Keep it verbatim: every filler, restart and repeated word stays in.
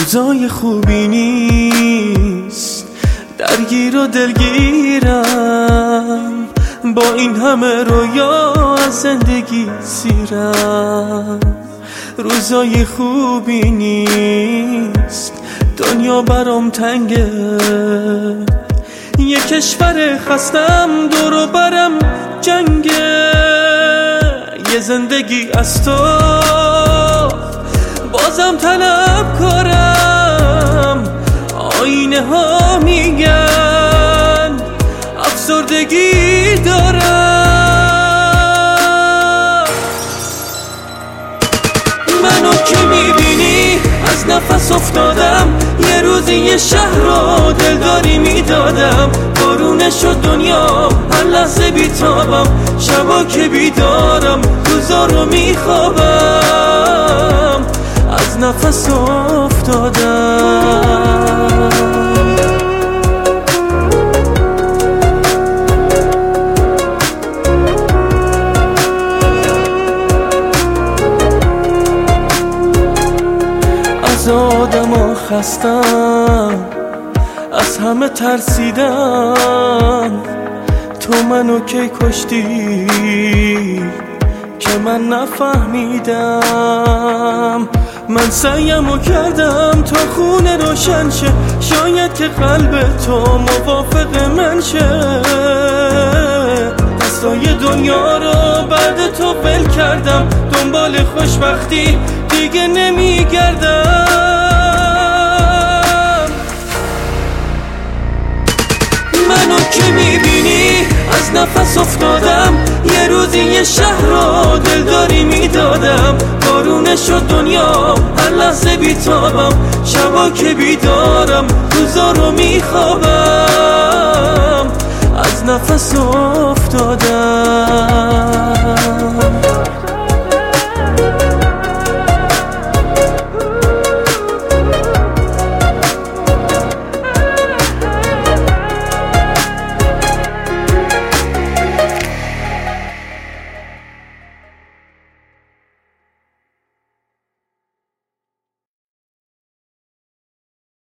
روزای خوبی نیست، درگیر و دلگیرم، با این همه رویا از زندگی سیرم. روزای خوبی نیست، دنیا برام تنگه، یه کشور خستم دور و برم جنگه، یه زندگی از تو بازم طلب کارم. آینه ها میگن افسردگی دارم. منو که میبینی از نفس افتادم، یه روزی یه شهر رو دلداری میدادم. بارونه شد دنیا هر لحظه بیتابم، شبا که بیدارم روزا رو میخوابم، از نفس افتادم. از آدم ها خستم، از همه ترسیدم، تو منو کی کشتی که من نفهمیدم. من سعیمو کردم تا خونه روشن شه، شاید که قلب تو موافق من شه. دستای دنیا رو بعد تو ول کردم، دنبال خوشبختی دیگه نمیگردم. منو که میبینی از نفس افتادم، یه روزی یه شهر رو دلداری میدادم. بارونه شد دنیا هر لحظه بیتابم، شبا که بیدارم روزا رو میخوابم، از نفس افتادم.